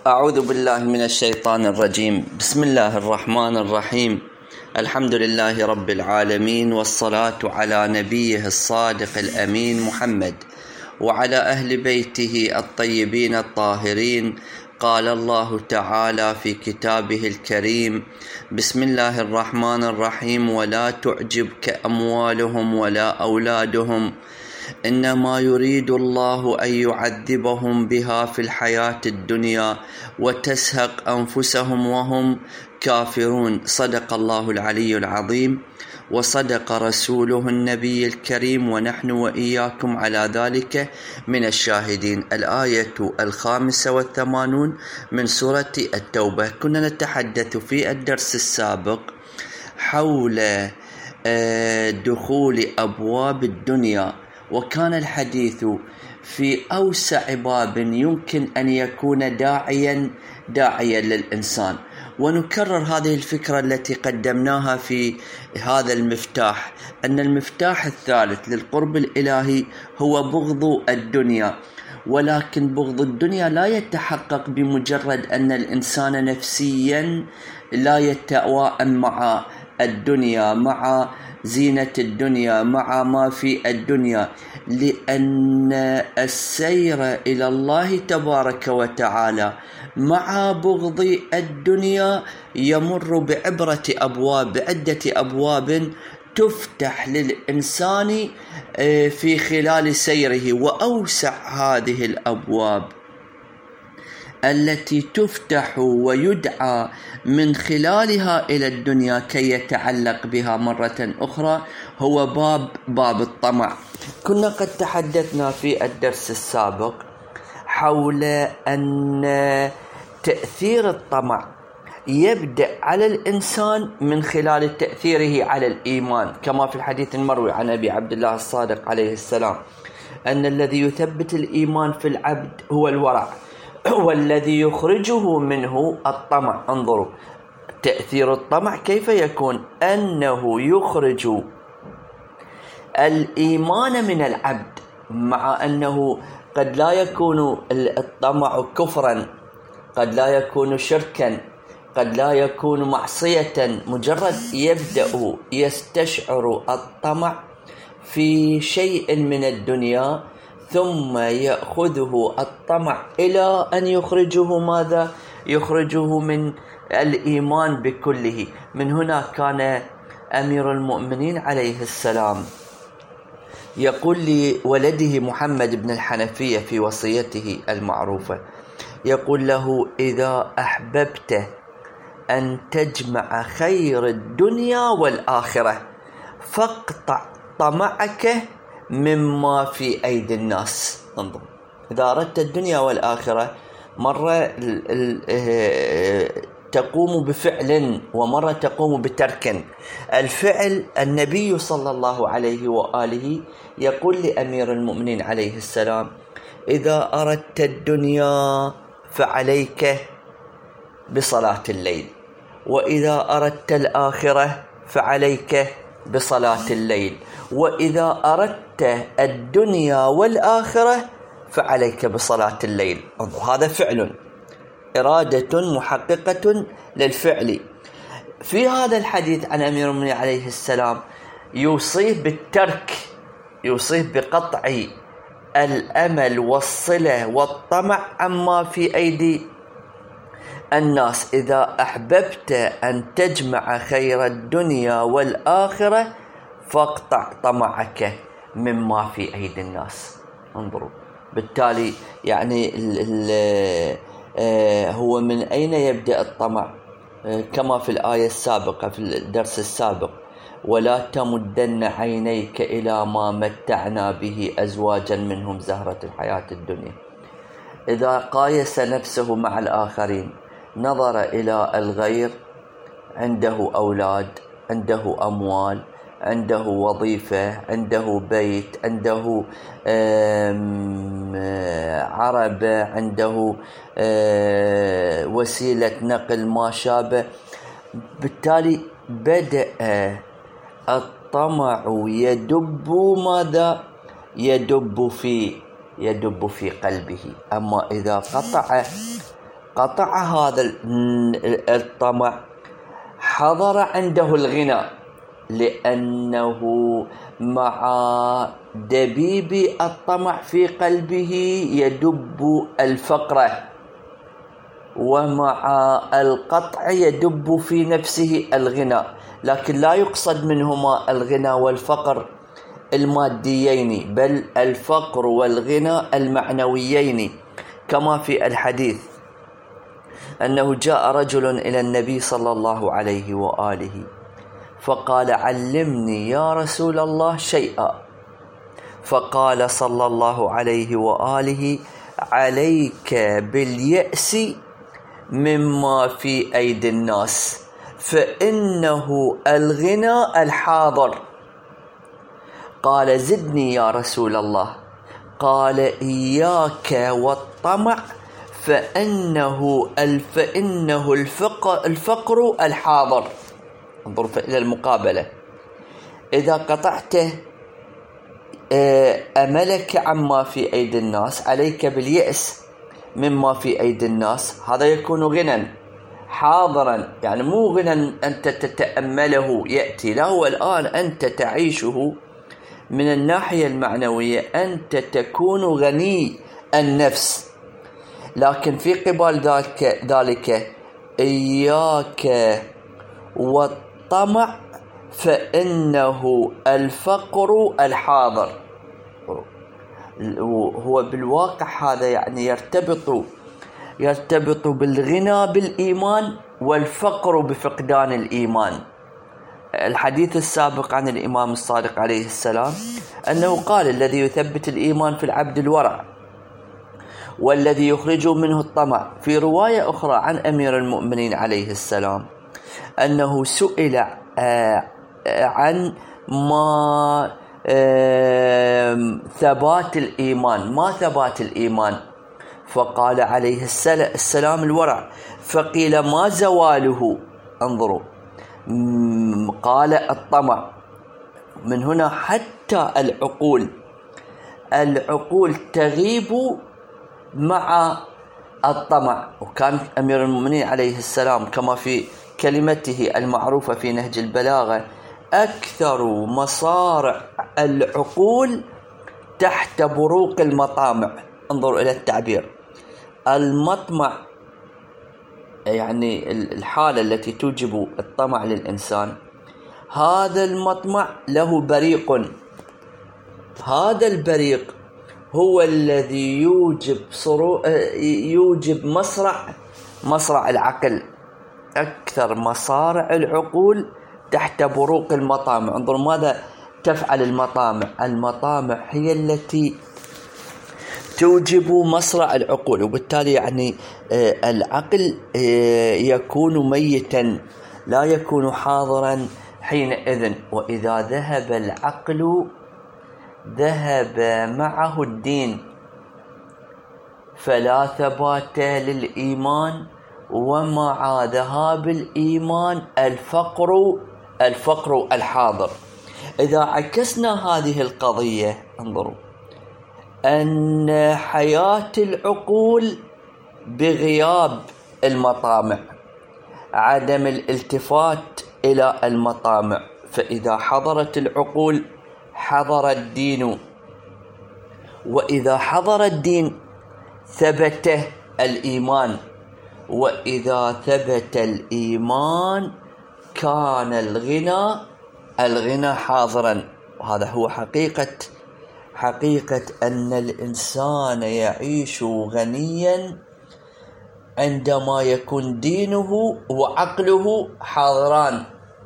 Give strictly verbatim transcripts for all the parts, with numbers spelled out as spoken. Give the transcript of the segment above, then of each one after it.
أعوذ بالله من الشيطان الرجيم. بسم الله الرحمن الرحيم. الحمد لله رب العالمين، والصلاة على نبيه الصادق الأمين محمد وعلى أهل بيته الطيبين الطاهرين. قال الله تعالى في كتابه الكريم: بسم الله الرحمن الرحيم: ولا تعجبك أموالهم ولا أولادهم إنما يريد الله أن يعذبهم بها في الحياة الدنيا وتزهق أنفسهم وهم كافرون. صدق الله العلي العظيم وصدق رسوله النبي الكريم، ونحن وإياكم على ذلك من الشاهدين. الآية الخامسة والثمانون من سورة التوبة. كنا نتحدث في الدرس السابق حول دخول أبواب الدنيا، وكان الحديث في أوسع باب يمكن أن يكون داعيا داعيا للإنسان، ونكرر هذه الفكرة التي قدمناها في هذا المفتاح، أن المفتاح الثالث للقرب الإلهي هو بغض الدنيا. ولكن بغض الدنيا لا يتحقق بمجرد أن الإنسان نفسيا لا يتوائم مع الدنيا، مع زينة الدنيا، مع ما في الدنيا، لأن السير إلى الله تبارك وتعالى مع بغض الدنيا يمر بعبرة أبواب، بعدة أبواب تفتح للإنسان في خلال سيره. وأوسع هذه الأبواب التي تفتح ويدعى من خلالها إلى الدنيا كي يتعلق بها مرة أخرى هو باب باب الطمع. كنا قد تحدثنا في الدرس السابق حول أن تأثير الطمع يبدأ على الإنسان من خلال تأثيره على الإيمان، كما في الحديث المروي عن أبي عبد الله الصادق عليه السلام أن الذي يثبت الإيمان في العبد هو الورع، والذي يخرجه منه الطمع. انظروا تأثير الطمع كيف يكون، أنه يخرج الإيمان من العبد، مع أنه قد لا يكون الطمع كفرا، قد لا يكون شركا، قد لا يكون معصية، مجرد يبدأ يستشعر الطمع في شيء من الدنيا ثم يأخذه الطمع إلى أن يخرجه ماذا؟ يخرجه من الإيمان بكله. من هنا كان أمير المؤمنين عليه السلام يقول لولده محمد بن الحنفية في وصيته المعروفة، يقول له: إذا أحببت أن تجمع خير الدنيا والآخرة فاقطع طمعك مما في أيدي الناس. انظر، إذا أردت الدنيا والآخرة مرة تقوم بفعل ومرة تقوم بترك. الفعل النبي صلى الله عليه وآله يقول لأمير المؤمنين عليه السلام: إذا أردت الدنيا فعليك بصلاة الليل، وإذا أردت الآخرة فعليك بصلاة الليل، وإذا أردت الدنيا والآخرة فعليك بصلاة الليل. هذا فعل، إرادة محققة للفعل. في هذا الحديث عن أمير المؤمنين عليه السلام يوصيه بالترك، يوصيه بقطع الأمل والصلة والطمع عما في أيدي الناس. إذا أحببت أن تجمع خير الدنيا والآخرة فاقطع طمعك مما في أيدي الناس. انظروا، بالتالي يعني ال ال آه هو من أين يبدأ الطمع؟ آه كما في الآية السابقة في الدرس السابق: ولا تمدن عينيك إلى ما متعنا به أزواجا منهم زهرة الحياة الدنيا. إذا قايس نفسه مع الآخرين، نظر إلى الغير، عنده أولاد، عنده أموال، عنده وظيفة، عنده بيت، عنده عربة، عنده وسيلة نقل ما شابه، بالتالي بدأ الطمع يدب ماذا؟ يدب في يدب في قلبه. أما إذا قطع قطع هذا الطمع حضر عنده الغنى، لأنه مع دبيب الطمع في قلبه يدب الفقر، ومع القطع يدب في نفسه الغنى، لكن لا يقصد منهما الغنى والفقر الماديين، بل الفقر والغنى المعنويين، كما في الحديث أنه جاء رجل إلى النبي صلى الله عليه وآله فقال: علمني يا رسول الله شيئا، فقال صلى الله عليه وآله: عليك باليأس مما في أيدي الناس، فإنه الغنى الحاضر. قال: زدني يا رسول الله. قال: إياك والطمع، فإنه فإنه الفقر, الفقر الحاضر. انظر إلى المقابلة. إذا قطعت أملك عما في أيدي الناس، عليك باليأس مما في أيدي الناس، هذا يكون غنى حاضرا، يعني مو غنى أنت تتأمله يأتي، لا، هو الآن أنت تعيشه من الناحية المعنوية، أنت تكون غني النفس. لكن في قبال ذلك, ذلك إياك والطمع، فإنه الفقر الحاضر. هو بالواقع هذا يعني يرتبط يرتبط بالغنى بالإيمان والفقر بفقدان الإيمان. الحديث السابق عن الإمام الصادق عليه السلام أنه قال: الذي يثبت الإيمان في العبد الورع، والذي يخرج منه الطمع. في رواية أخرى عن أمير المؤمنين عليه السلام أنه سئل عن ما ثبات الإيمان، ما ثبات الإيمان؟ فقال عليه السلام: الورع. فقيل: ما زواله؟ انظروا، قال: الطمع. من هنا حتى العقول العقول تغيب مع الطمع. وكان أمير المؤمنين عليه السلام كما في كلمته المعروفة في نهج البلاغة: أكثر مصارع العقول تحت بروق المطامع. انظروا إلى التعبير، المطمع يعني الحالة التي توجب الطمع للإنسان، هذا المطمع له بريق، هذا البريق هو الذي يوجب صرو... يوجب مصرع مصرع العقل. أكثر مصارع العقول تحت بروق المطامع. انظر ماذا تفعل المطامع. المطامع هي التي توجب مصرع العقول، وبالتالي يعني العقل يكون ميتا، لا يكون حاضرا حينئذ. وإذا ذهب العقل ذهب معه الدين، فلا ثبات للإيمان، ومع ذهاب الإيمان الفقر الفقر الحاضر. إذا عكسنا هذه القضية، انظروا أن حياة العقول بغياب المطامع، عدم الالتفات إلى المطامع. فإذا حضرت العقول حضر الدين، وإذا حضر الدين ثبت الإيمان، وإذا ثبت الإيمان كان الغنى الغنى حاضرا. وهذا هو حقيقة حقيقة أن الإنسان يعيش غنيا عندما يكون دينه وعقله حاضران،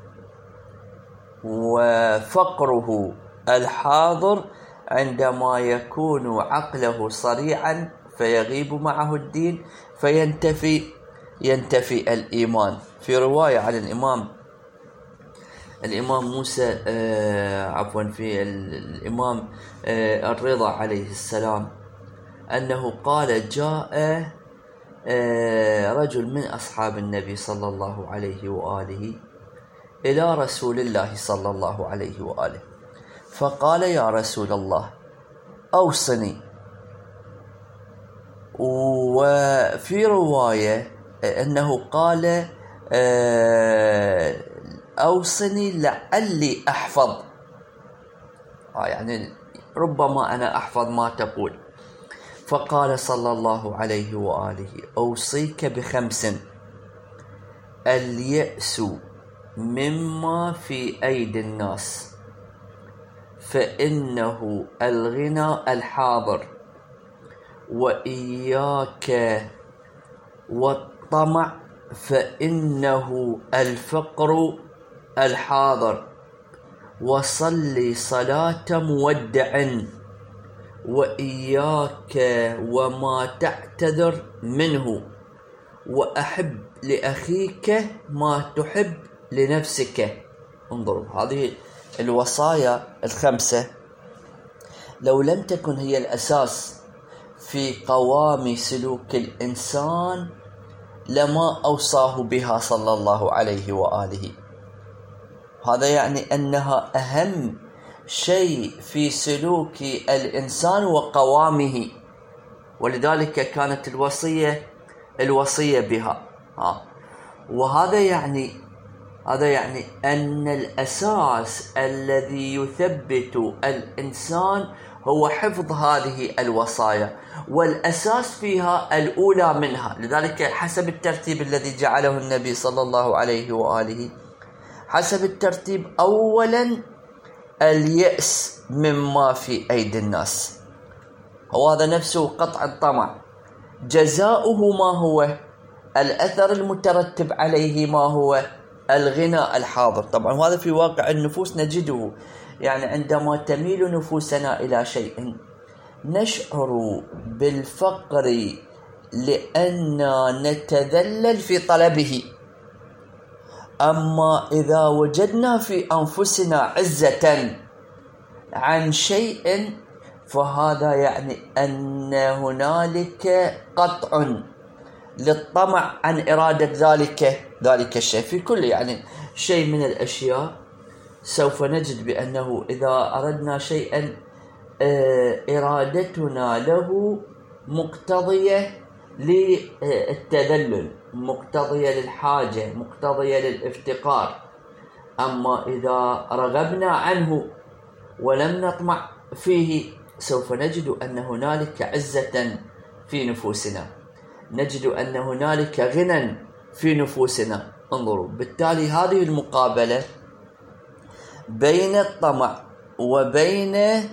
وفقره الحاضر عندما يكون عقله صريعا فيغيب معه الدين، فينتفي ينتفي الإيمان. في رواية عن الإمام الإمام موسى آه عفوا في الإمام آه الرضا عليه السلام أنه قال: جاء آه رجل من أصحاب النبي صلى الله عليه وآله إلى رسول الله صلى الله عليه وآله فقال: يا رسول الله أوصني. وفي رواية أنه قال أوصني لعلي أحفظ، يعني ربما أنا أحفظ ما تقول. فقال صلى الله عليه وآله: أوصيك بخمس: اليأس مما في أيدي الناس، فإنه الغنى الحاضر، وإياك والطمع فإنه الفقر الحاضر، وصل صلاة مودع، وإياك وما تعتذر منه، وأحب لأخيك ما تحب لنفسك. انظروا هذه الوصايا الخمسة لو لم تكن هي الأساس في قوام سلوك الإنسان لما أوصاه بها صلى الله عليه وآله. هذا يعني أنها أهم شيء في سلوك الإنسان وقوامه، ولذلك كانت الوصية الوصية بها. ها. وهذا يعني هذا يعني أن الأساس الذي يثبت الإنسان هو حفظ هذه الوصايا، والأساس فيها الأولى منها. لذلك حسب الترتيب الذي جعله النبي صلى الله عليه وآله، حسب الترتيب أولا اليأس مما في أيدي الناس، وهذا نفسه قطع الطمع. جزاؤه ما هو؟ الأثر المترتب عليه ما هو؟ الغنى الحاضر. طبعا هذا في واقع النفوس نجده، يعني عندما تميل نفوسنا إلى شيء نشعر بالفقر لأننا نتذلل في طلبه، أما إذا وجدنا في أنفسنا عزة عن شيء فهذا يعني أن هنالك قطع للطمع عن إرادة ذلك ذلك الشيء في كل يعني شيء من الأشياء. سوف نجد بأنه إذا أردنا شيئا إرادتنا له مقتضية للتذلل، مقتضية للحاجة، مقتضية للافتقار. أما إذا رغبنا عنه ولم نطمع فيه سوف نجد أن هنالك عزة في نفوسنا، نجد أن هنالك غنى في نفوسنا. انظروا، بالتالي هذه المقابلة بين الطمع وبين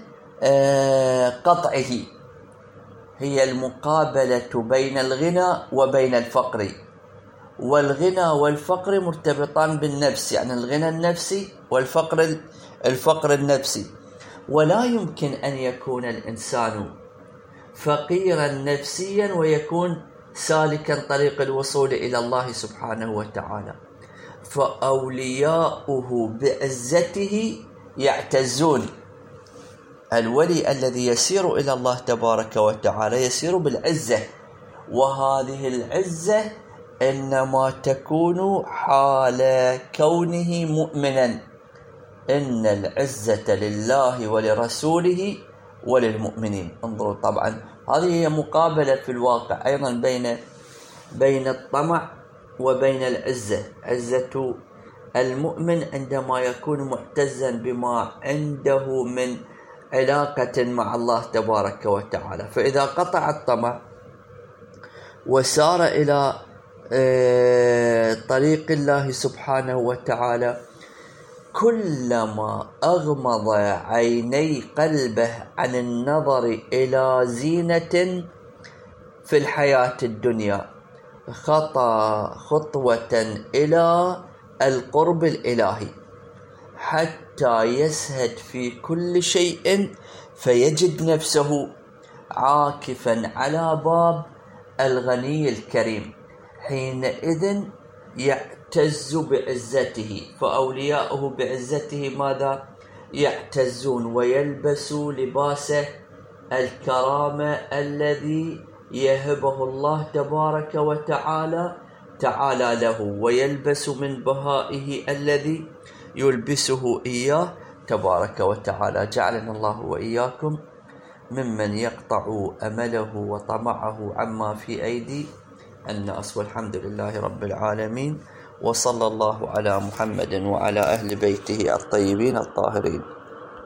قطعه هي المقابلة بين الغنى وبين الفقر، والغنى والفقر مرتبطان بالنفس، يعني الغنى النفسي والفقر الفقر النفسي. ولا يمكن أن يكون الإنسان فقيرا نفسيا ويكون سالكا طريق الوصول إلى الله سبحانه وتعالى. فأولياؤه بعزته يعتزون. الولي الذي يسير إلى الله تبارك وتعالى يسير بالعزة، وهذه العزة إنما تكون حال كونه مؤمنا. إن العزة لله ولرسوله وللمؤمنين. انظروا، طبعا هذه هي مقابلة في الواقع أيضا بين بين الطمع وبين العزة. عزة المؤمن عندما يكون معتزا بما عنده من علاقة مع الله تبارك وتعالى. فإذا قطع الطمع وسار إلى طريق الله سبحانه وتعالى، كلما أغمض عيني قلبه عن النظر إلى زينة في الحياة الدنيا خطى خطوة إلى القرب الإلهي، حتى يسهد في كل شيء فيجد نفسه عاكفا على باب الغني الكريم. حينئذ يعتز بعزته، فأولياؤه بعزته ماذا؟ يعتزون ويلبسوا لباس الكرامة الذي يهبه الله تبارك وتعالى تعالى له، ويلبس من بهائه الذي يلبسه إياه تبارك وتعالى. جعلنا الله وإياكم ممن يقطع أمله وطمعه عما في أيدي الناس. والحمد لله رب العالمين، وصلى الله على محمد وعلى أهل بيته الطيبين الطاهرين.